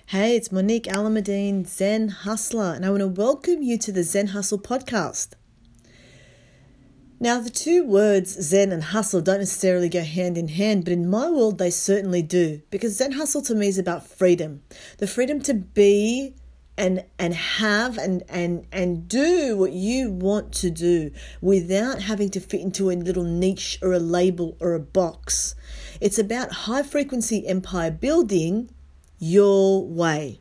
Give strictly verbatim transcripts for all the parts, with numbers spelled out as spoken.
Hey, it's Monique Alameddine, Zen Hustler, and I want to welcome you to the Zen Hustle podcast. Now, the two words Zen and hustle don't necessarily go hand in hand, but in my world, they certainly do, because Zen Hustle to me is about freedom. The freedom to be and and have and, and, and do what you want to do without having to fit into a little niche or a label or a box. It's about high-frequency empire building your way.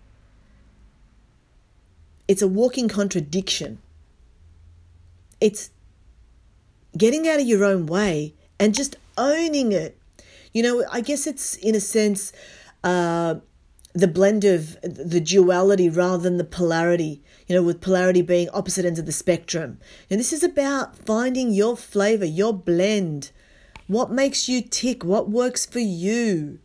It's a walking contradiction. It's getting out of your own way and just owning it. You know, I guess it's in a sense uh, the blend of the duality rather than the polarity, you know, with polarity being opposite ends of the spectrum. And this is about finding your flavor, your blend, what makes you tick, what works for you.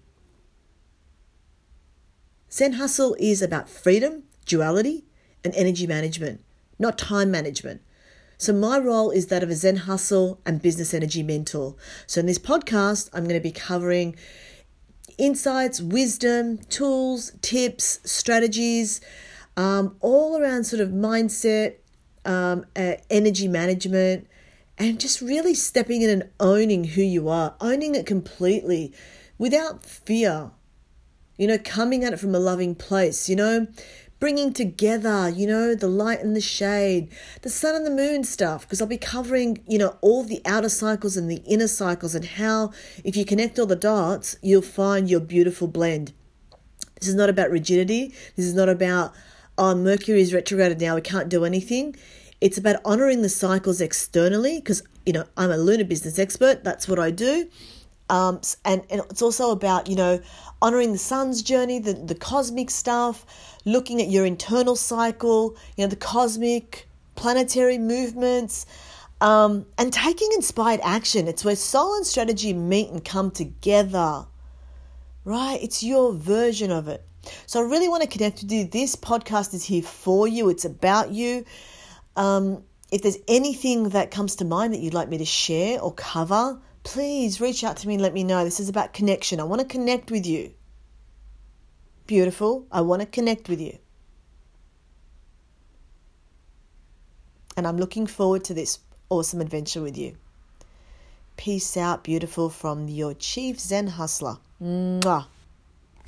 Zen Hustle is about freedom, duality, and energy management, not time management. So my role is that of a Zen Hustle and business energy mentor. So in this podcast, I'm going to be covering insights, wisdom, tools, tips, strategies, um, all around sort of mindset, um, uh, energy management, and just really stepping in and owning who you are, owning it completely without fear. You know, coming at it from a loving place, you know, bringing together, you know, the light and the shade, the sun and the moon stuff, because I'll be covering, you know, all the outer cycles and the inner cycles and how, if you connect all the dots, you'll find your beautiful blend. This is not about rigidity. This is not about, oh, Mercury is retrograded now, we can't do anything. It's about honoring the cycles externally because, you know, I'm a lunar business expert. That's what I do. Um, and, and it's also about, you know, honoring the sun's journey, the, the cosmic stuff, looking at your internal cycle, you know, the cosmic planetary movements, um, and taking inspired action. It's where soul and strategy meet and come together, right? It's your version of it. So I really want to connect with you. This podcast is here for you. It's about you. Um, if there's anything that comes to mind that you'd like me to share or cover, please reach out to me and let me know. This is about connection. I want to connect with you. Beautiful. I want to connect with you. And I'm looking forward to this awesome adventure with you. Peace out, beautiful, from your Chief Zen Hustler. Mwah.